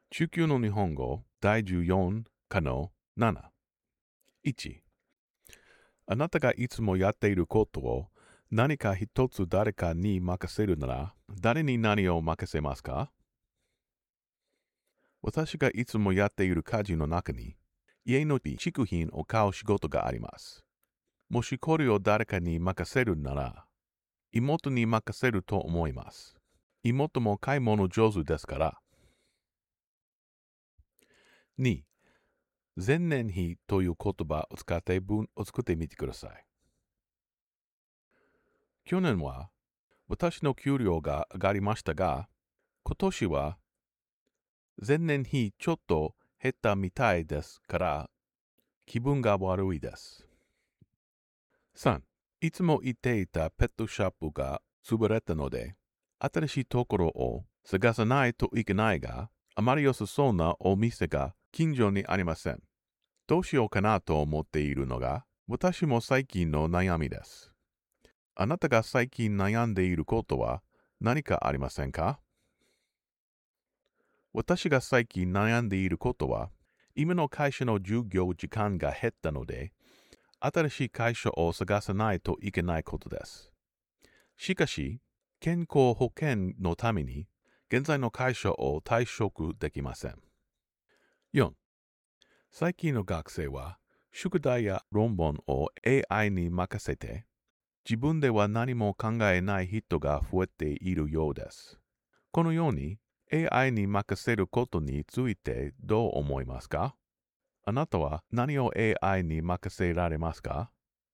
中級の日本語第14課の7。1、あなたがいつもやっていることを何か一つ誰かに任せるなら、誰に何を任せますか？私がいつもやっている家事の中に、家の備蓄品を買う仕事があります。もしこれを誰かに任せるなら、妹に任せると思います。妹も買い物上手ですから。2、前年比という言葉を使って文を作ってみてください。去年は私の給料が上がりましたが、今年は前年比ちょっと減ったみたいですから気分が悪いです。3、いつも行っていたペットショップが潰れたので、新しいところを探さないといけないが、あまり良さそうなお店が近所にありません。どうしようかなと思っているのが、私も最近の悩みです。あなたが最近悩んでいることは何かありませんか？私が最近悩んでいることは、今の会社の従業時間が減ったので、新しい会社を探さないといけないことです。しかし、健康保険のために、現在の会社を退職できません。4、最近の学生は、宿題や論文を AI に任せて、自分では何も考えない人が増えているようです。このように AI に任せることについてどう思いますか？あなたは何を AI に任せられますか？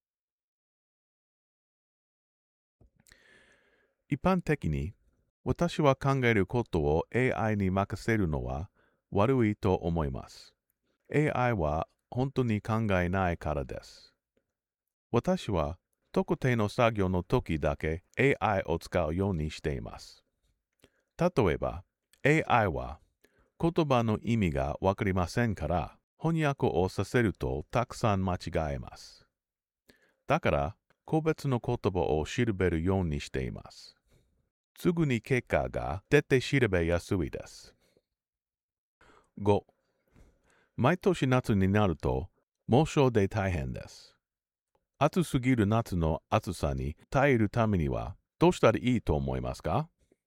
一般的に私は考えることを AI に任せるのは悪いと思います。AI は本当に考えないからです。私は特定の作業の時だけ AI を使うようにしています。例えば、AI は言葉の意味がわかりませんから、翻訳をさせるとたくさん間違えます。だから、個別の言葉を調べるようにしています。すぐに結果が出て調べやすいです。5、毎年夏になると猛暑で大変です。暑すぎる夏の暑さに耐えるためにはどうしたらいいと思いますか？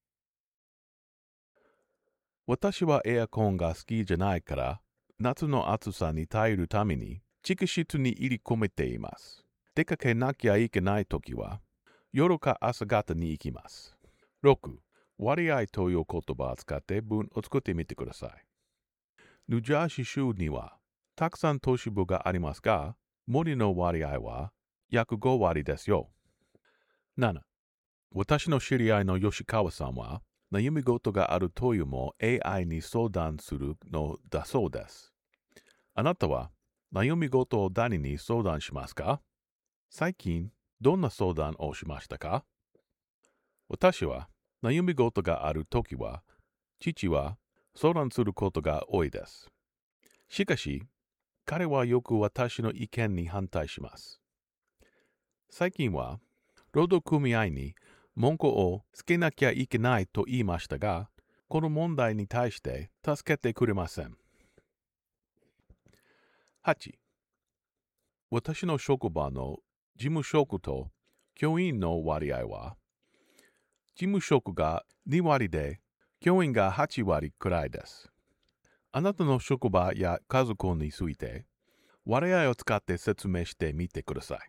私はエアコンが好きじゃないから、夏の暑さに耐えるために地下室に入り込めています。出かけなきゃいけないときは、夜か朝方に行きます。6、割合という言葉を使って文を作ってみてください。ニュージャージー州にはたくさん都市部がありますが、森の割合は約5割ですよ。7、私の知り合いの吉川さんは、悩み事がある問いも AI に相談するのだそうです。あなたは悩み事を誰に相談しますか？最近どんな相談をしましたか？私は悩み事があるときは、父は相談することが多いです。しかし、彼はよく私の意見に反対します。最近は、労働組合に文句をつけなきゃいけないと言いましたが、この問題に対して助けてくれません。8、私の職場の事務職と教員の割合は、事務職が2割で、教員が8割くらいです。あなたの職場や家族について、割合を使って説明してみてください。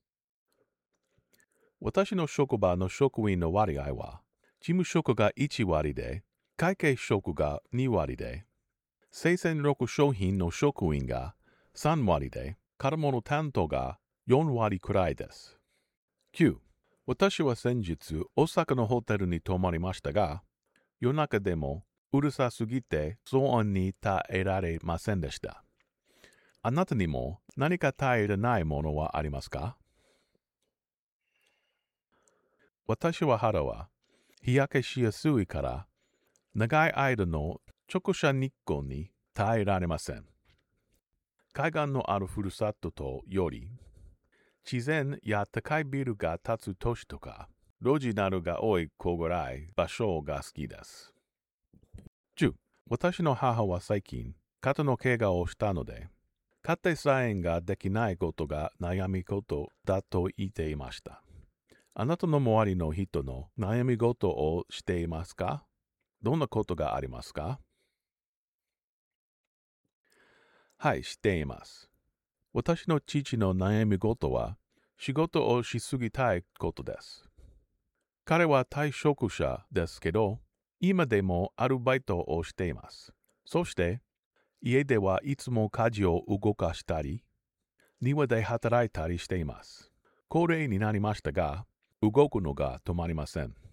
私の職場の職員の割合は、事務職が1割で、会計職が2割で、生鮮6商品の職員が3割で、買い物担当が4割くらいです。9、私は先日、大阪のホテルに泊まりましたが、夜中でもうるさすぎて騒音に耐えられませんでした。あなたにも何か耐えられないものはありますか？私は肌は日焼けしやすいから、長い間の直射日光に耐えられません。海岸のあるふるさととより、自然や高いビルが建つ都市とか、路地などが多い小暗い場所が好きです。10、 私の母は最近、肩の怪我をしたので、家庭菜園ができないことが悩み事だと言っていました。あなたの周りの人の悩み事をしていますか？どんなことがありますか？はい、しています。私の父の悩み事は、仕事をしすぎたいことです。彼は退職者ですけど、今でもアルバイトをしています。そして、家ではいつも家事を動かしたり、庭で働いたりしています。高齢になりましたが、動くのが止まりません。